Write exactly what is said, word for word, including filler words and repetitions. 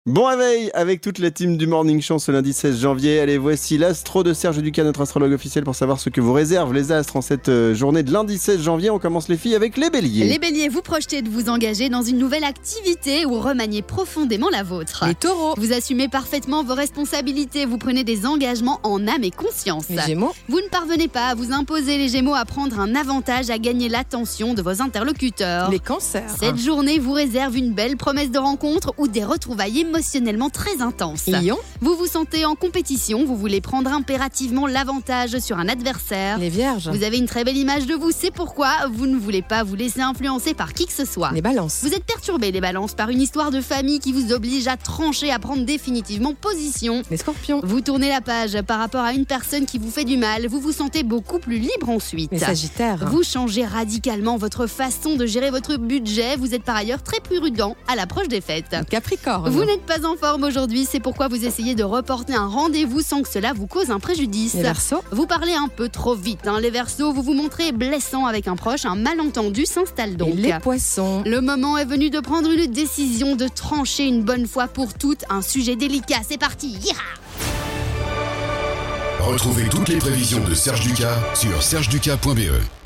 Bon réveil avec toute la team du Morning Show ce lundi seize janvier. Allez, voici l'astro de Serge Ducas, notre astrologue officiel, pour savoir ce que vous réservent les astres en cette journée de lundi seize janvier. On commence les filles avec les béliers. Les béliers, vous projetez de vous engager dans une nouvelle activité ou remanier profondément la vôtre. Les taureaux, vous assumez parfaitement vos responsabilités, vous prenez des engagements en âme et conscience. les gémeaux, Vous ne parvenez pas à vous imposer, les gémeaux, à prendre un avantage, à gagner l'attention de vos interlocuteurs. les cancers, Cette journée vous réserve une belle promesse de rencontre ou des retrouvailles émotionnellement très intenses. lions, Vous vous sentez en compétition, vous voulez prendre impérativement l'avantage sur un adversaire. les vierges, Vous avez une très belle image de vous, c'est pourquoi vous ne voulez pas vous laisser influencer par qui que ce soit. les balances, Vous êtes perturbés, les balances, par une histoire de famille qui vous oblige à trancher, à prendre définitivement position. les scorpions, Vous tournez la page par rapport à une personne qui vous fait du mal, vous vous sentez beaucoup plus libre ensuite. les sagittaires, Vous changez radicalement votre façon de gérer votre budget, vous êtes par ailleurs très prudent à l'approche des fêtes. les capricornes, Vous n'êtes pas en forme aujourd'hui, c'est pourquoi vous essayez de reporter un rendez-vous sans que cela vous cause un préjudice. les verseaux, Vous parlez un peu trop vite, hein, les Verseaux, vous vous montrez blessant avec un proche, un malentendu s'installe donc. et les poissons. Le moment est venu de prendre une décision, de trancher une bonne fois pour toutes un sujet délicat. C'est parti, Yira. Retrouvez toutes les prévisions de Serge Ducas sur serge ducas point b e.